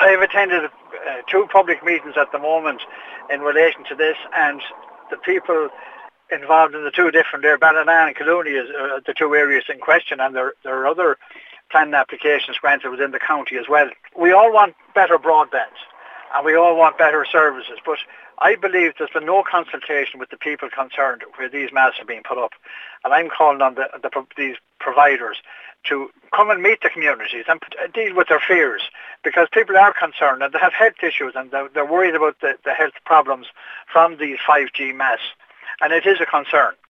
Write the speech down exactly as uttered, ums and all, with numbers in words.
I've attended uh, two public meetings at the moment in relation to this, and the people involved in the two different there, Ballina and Collooney, is uh, the two areas in question, and there, there are other planning applications granted within the county as well. We all want better broadband, and we all want better services, but I believe there's been no consultation with the people concerned where these masts are being put up, and I'm calling on the, the, these providers to come and meet the communities and deal with their fears, because people are concerned and they have health issues and they're, they're worried about the, the health problems from these five G masts, and it is a concern.